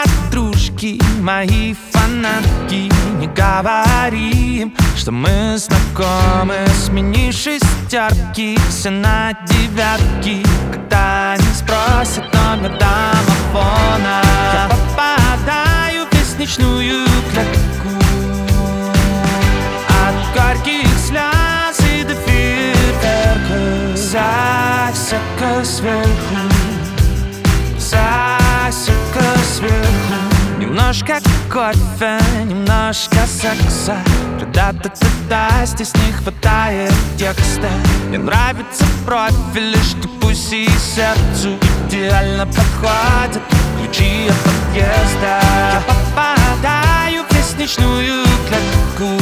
подружки, мои фанатки, не говори им, что мы знакомы. Смени шестерки на девятки, когда они спросят номер домофона. Я попадаю в лестничную клетку от горьких слез и до фейерверка. Засека сверху, засека сверху. Немножко кофе, немножко секса. Да-да-да-да, здесь не хватает текста. Мне нравятся профили, что пусть и сердцу идеально подходят ключи от подъезда. Я попадаю в лестничную клетку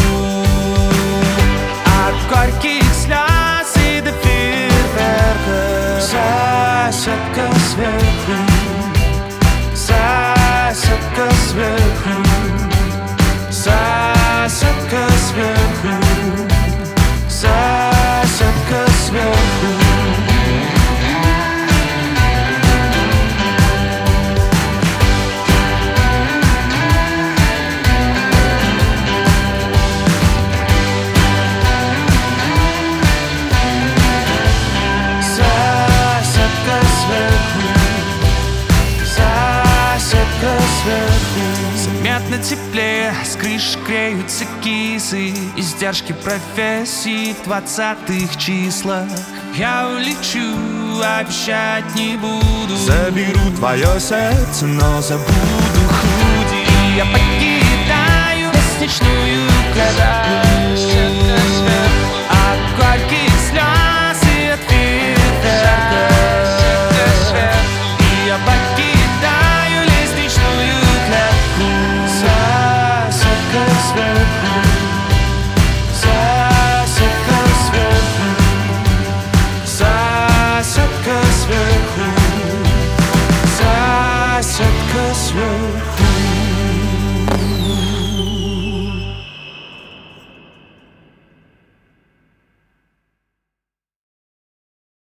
от горьких слез и до фейерверка. Засека сверху, засека сверху, засека сверху, засека сверху. Заметно теплее, с крыш греются кисы. Издержки профессии в 20-х числах. Я улечу, обещать не буду. Заберу твое сердце, но забуду худи. Я покидаю лестничную клетку от горьких слез и от фейерверка. И я покидаю лестничную клетку. Засека сверху, засека сверху, засека сверху, засека сверху.